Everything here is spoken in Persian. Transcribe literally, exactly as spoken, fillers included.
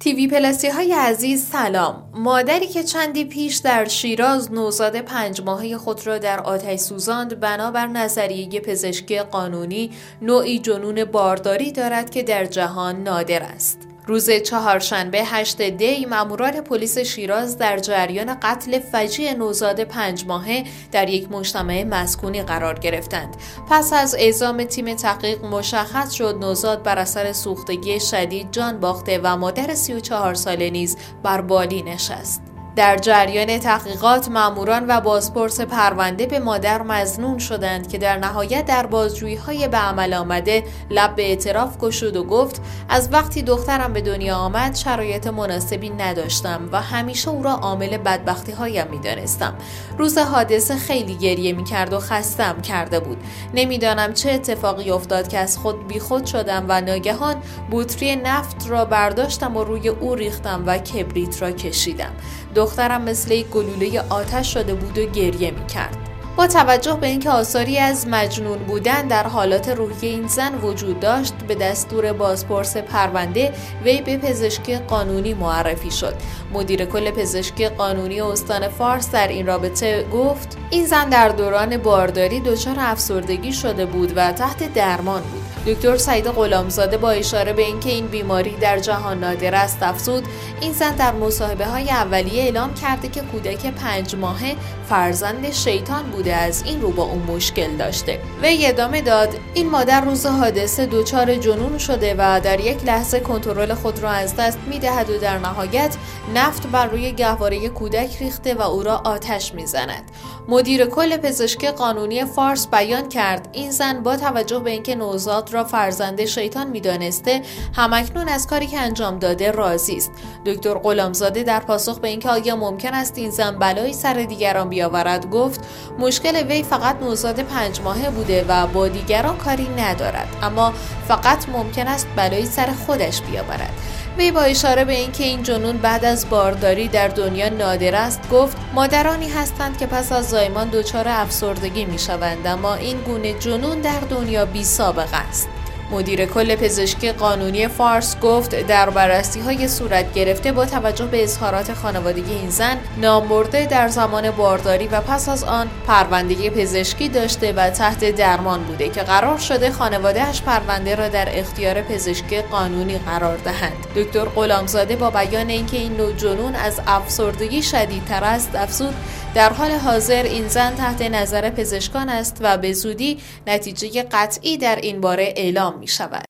تیوی پلاسی های عزیز سلام. مادری که چندی پیش در شیراز نوزاد پنج ماهه خود را در آتش سوزاند بنابر نظریه پزشکی قانونی نوعی جنون بارداری دارد که در جهان نادر است. روز چهارشنبه هشت دی ماموران پلیس شیراز در جریان قتل فجیع نوزاد پنج ماهه در یک مجتمع مسکونی قرار گرفتند. پس از اعزام تیم تحقیق مشخص شد نوزاد بر اثر سوختگی شدید جان باخته و مادر سی و چهار ساله نیز بر بالین نشست. در جریان تحقیقات ماموران و بازپرس پرونده به مادر مظنون شدند که در نهایت در بازجویی‌های به عمل آمده لب به اعتراف گشود و گفت از وقتی دخترم به دنیا آمد شرایط مناسبی نداشتم و همیشه او را عامل بدبختی‌هایم می‌دانستم. روز حادثه خیلی گریه می‌کرد و خستم کرده بود. نمی‌دانم چه اتفاقی افتاد که از خود بیخود شدم و ناگهان بطری نفت را برداشتم و روی او ریختم و کبریت را کشیدم. دخترم مثل یک گلوله آتش شده بود و گریه می‌کرد. با توجه به اینکه آثاری از مجنون بودن در حالات روحی این زن وجود داشت به دستور بازپرس پرونده وی به پزشکی قانونی معرفی شد. مدیر کل پزشکی قانونی استان فارس در این رابطه گفت این زن در دوران بارداری دچار افسردگی شده بود و تحت درمان بود. دکتر سعید غلامزاده با اشاره به اینکه این بیماری در جهان نادر است افزود این زن در مصاحبه‌های اولیه اعلام کرده که کودک پنج ماهه فرزند شیطان بوده از این رو با اون مشکل داشته. وی ادامه داد این مادر روز حادثه دچار جنون شده و در یک لحظه کنترل خود را از دست می‌دهد و در نهایت نفت بر روی گهواره کودک ریخته و او را آتش می‌زند. مدیر کل پزشکی قانونی فارس بیان کرد این زن با توجه به اینکه نوزاد را فرزند شیطان می‌دانسته همکنون از کاری که انجام داده راضی است. دکتر غلامزاده در پاسخ به اینکه آیا ممکن است این زن بلایی سر دیگران بیاورد گفت مشکل وی فقط نوزاد پنج ماهه بوده و با دیگران کاری ندارد، اما فقط ممکن است بلایی سر خودش بیاورد. وی با اشاره به اینکه این جنون بعد از بارداری در دنیا نادر است گفت مادرانی هستند که پس از زایمان دچار افسردگی میشوند، اما این گونه جنون در دنیا بی سابقه است. مدیر کل پزشکی قانونی فارس گفت در بررسی‌های صورت گرفته با توجه به اظهارات خانوادگی این زن نامبرده در زمان بارداری و پس از آن پرونده پزشکی داشته و تحت درمان بوده که قرار شده خانواده‌اش پرونده را در اختیار پزشکی قانونی قرار دهند. دکتر غلامزاده با بیان اینکه این نوع جنون از افسردگی شدیدتر است افزود در حال حاضر این زن تحت نظر پزشکان است و به زودی نتیجه قطعی در این باره اعلام می شود.